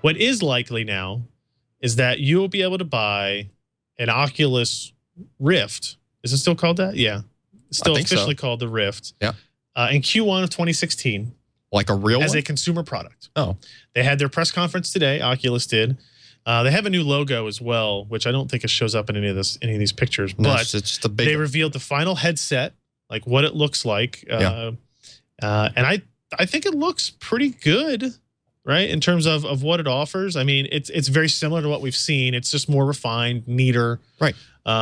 What is likely now is that you will be able to buy an Oculus Rift. Is it still called that? Yeah. It's still officially called the Rift. Yeah. In Q1 of 2016. Like a real one? As a consumer product. Oh. They had their press conference today. Oculus did. They have a new logo as well, which I don't think it shows up in any of these pictures. No, but it's just a big. They revealed the final headset, like what it looks like. And I think it looks pretty good, right? In terms of what it offers. I mean, it's very similar to what we've seen. It's just more refined, neater. Right.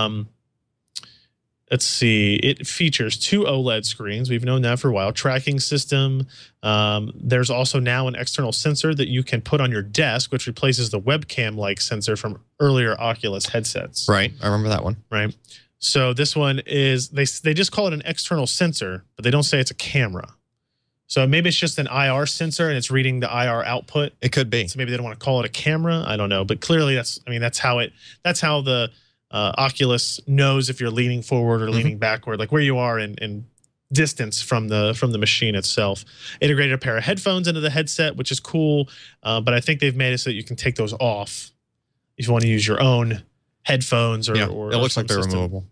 Let's see. It features 2 OLED screens. We've known that for a while. Tracking system. There's also now an external sensor that you can put on your desk, which replaces the webcam-like sensor from earlier Oculus headsets. Right. I remember that one. Right. So this one is, they just call it an external sensor, but they don't say it's a camera. So maybe it's just an IR sensor and it's reading the IR output. It could be. So maybe they don't want to call it a camera. I don't know. But clearly that's how the Oculus knows if you're leaning forward or leaning backward, like where you are in distance from the machine itself. Integrated a pair of headphones into the headset, which is cool. But I think they've made it so that you can take those off if you want to use your own headphones or it looks like they're removable.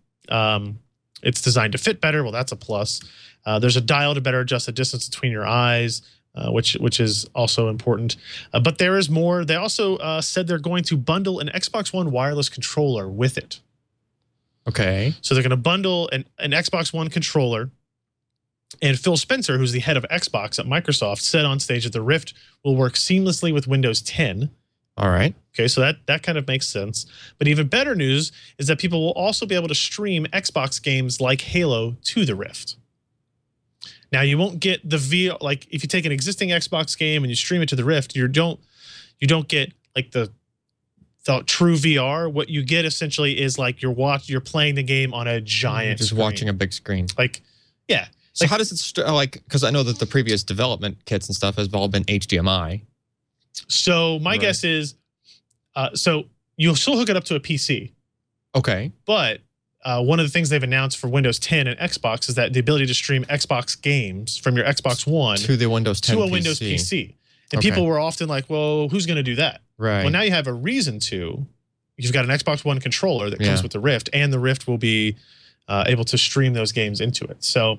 It's designed to fit better. Well, that's a plus. There's a dial to better adjust the distance between your eyes. Which is also important. But there is more. They also said they're going to bundle an Xbox One wireless controller with it. Okay. So they're going to bundle an Xbox One controller. And Phil Spencer, who's the head of Xbox at Microsoft, said on stage that the Rift will work seamlessly with Windows 10. All right. Okay, so that kind of makes sense. But even better news is that people will also be able to stream Xbox games like Halo to the Rift. Now you won't get the VR, like if you take an existing Xbox game and you stream it to the Rift, you don't get like the true VR. What you get essentially is like you're playing the game on a giant just screen. Watching a big screen. Like, yeah. So how does it because I know that the previous development kits and stuff have all been HDMI. So my guess is, so you'll still hook it up to a PC. Okay. But one of the things they've announced for Windows 10 and Xbox is that the ability to stream Xbox games from your Xbox One to the Windows 10 to a Windows PC. And people were often like, well, who's going to do that? Right. Well, now you have a reason to. You've got an Xbox One controller that comes with the Rift, and the Rift will be able to stream those games into it. So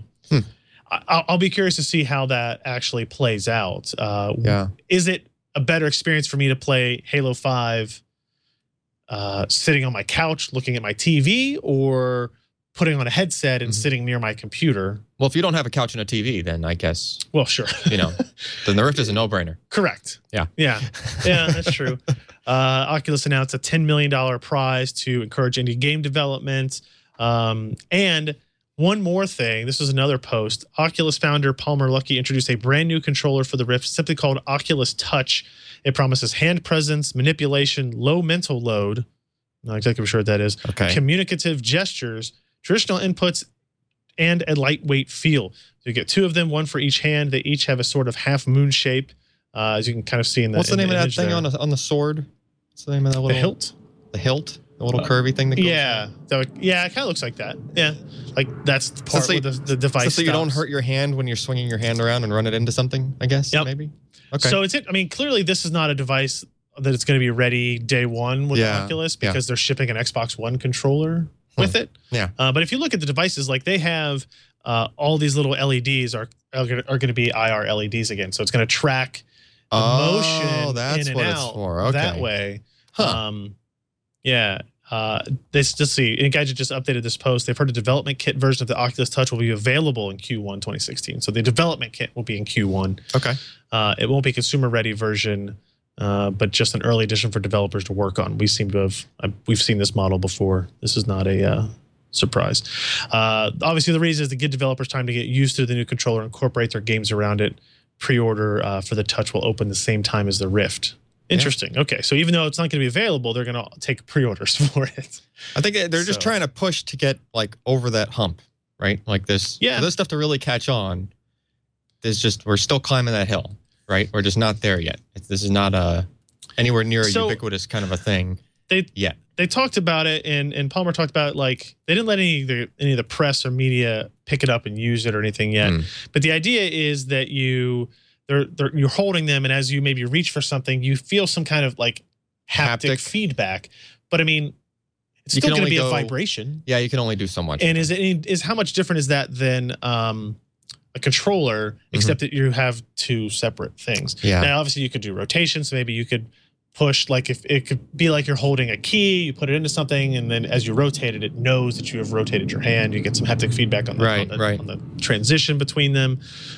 I'll be curious to see how that actually plays out. Is it a better experience for me to play Halo 5 sitting on my couch looking at my TV, or putting on a headset and sitting near my computer? Well, if you don't have a couch and a TV, then I guess. Well, sure. Then the Rift is a no-brainer. Correct. Yeah, that's true. Oculus announced a $10 million prize to encourage indie game development. And one more thing, this was another post. Oculus founder Palmer Luckey introduced a brand new controller for the Rift, simply called Oculus Touch. It promises hand presence, manipulation, low mental load. Not exactly sure what that is. Okay. Communicative gestures, traditional inputs, and a lightweight feel. So you get 2 of them, one for each hand. They each have a sort of half moon shape, as you can kind of see in the. What's the name of that thing there. on the sword? What's the name of that little? The hilt. The hilt. The little curvy thing that goes. Yeah. So, yeah, it kind of looks like that. Yeah. Like that's part where the device. So you don't hurt your hand when you're swinging your hand around and run it into something, I guess. Yep. Maybe. Okay. So clearly this is not a device that it's going to be ready day one with Oculus, because they're shipping an Xbox One controller with it. Yeah. But if you look at the devices, like they have all these little LEDs are going to be IR LEDs again. So it's going to track the motion that's in and what out it's for. Okay. that way. Huh. Let's just see. Engadget just updated this post. They've heard a development kit version of the Oculus Touch will be available in Q1 2016. So the development kit will be in Q1. Okay. It won't be a consumer-ready version, but just an early edition for developers to work on. We've seen this model before. This is not a surprise. Obviously, the reason is to give developers time to get used to the new controller, incorporate their games around it. Pre-order for the Touch will open the same time as the Rift. Interesting. Yeah. Okay, so even though it's not going to be available, they're going to take pre-orders for it. I think they're just trying to push to get like over that hump, right? Like this. Yeah. For this stuff to really catch on, we're still climbing that hill, right? We're just not there yet. This is not anywhere near a ubiquitous kind of a thing yet. They talked about it, and Palmer talked about it, like they didn't let any of the press or media pick it up and use it or anything yet. But the idea is that the you're holding them, and as you maybe reach for something, you feel some kind of like haptic feedback. But I mean, it's still going to be a vibration. Yeah, you can only do so much. And is how much different is that than a controller, except that you have two separate things? Yeah. Now, obviously, you could do rotation, so maybe you could push, like if it could be like you're holding a key, you put it into something, and then as you rotate it, it knows that you have rotated your hand. You get some haptic feedback on the transition between them.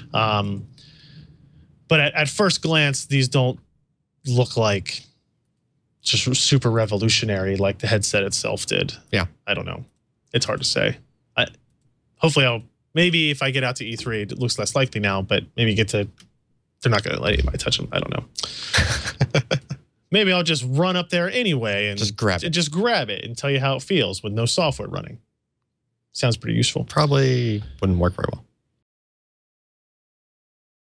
But at first glance, these don't look like just super revolutionary like the headset itself did. Yeah. I don't know. It's hard to say. Hopefully maybe if I get out to E3, it looks less likely now, but maybe they're not going to let anybody touch them. I don't know. Maybe I'll just run up there anyway and just grab it and tell you how it feels with no software running. Sounds pretty useful. Probably wouldn't work very well.